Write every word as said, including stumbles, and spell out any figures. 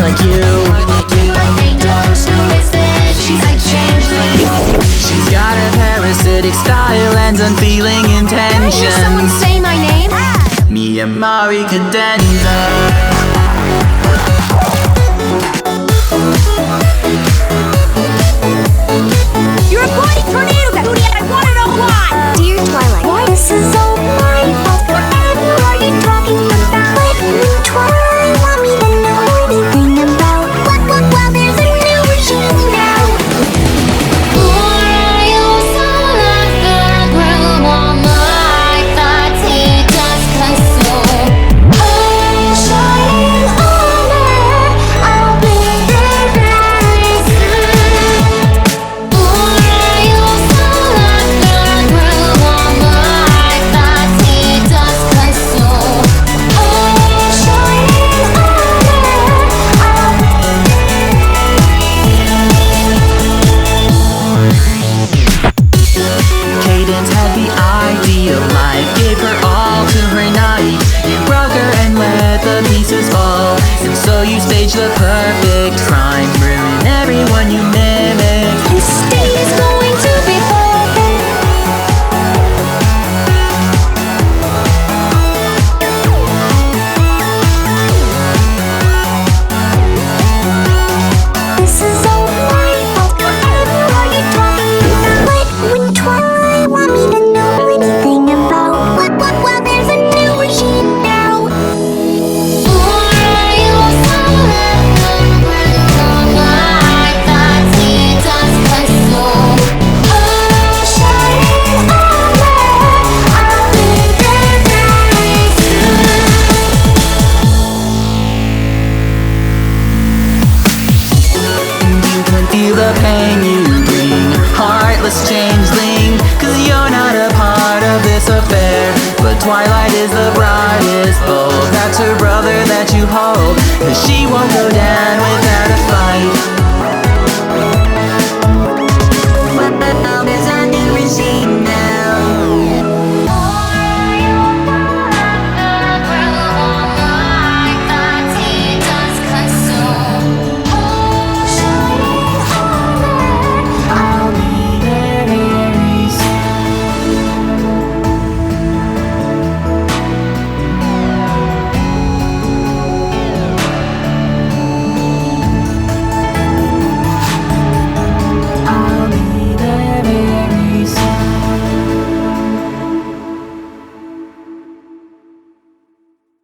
like you. Like angels, who is this? She's like changeling. She's got a parasitic style and unfeeling Did someone intentions. say my name? Miyamari Cadenza. You're a bloody tornado, Booty, and I wanna know why! Dear Twilight, why this is all my fault? Whatever are you talking about? Let me Twilight, want me to know anything about what, what, well, there's a new regime now. Cadence had the ideal life, gave her all to her knight. You broke her and let the pieces fall, and so you staged the perfect crime, ruin everyone you mimic. This day is going to be fun. This is all my fault. Whatever are you talking about? What would Twilight want me to know anything about? What, what, well, there's a new regime now. You can feel the pain you bring, heartless changeling, cause you're not a part of this affair. But Twilight is the brightest bulb, that's her brother that you hold, cause she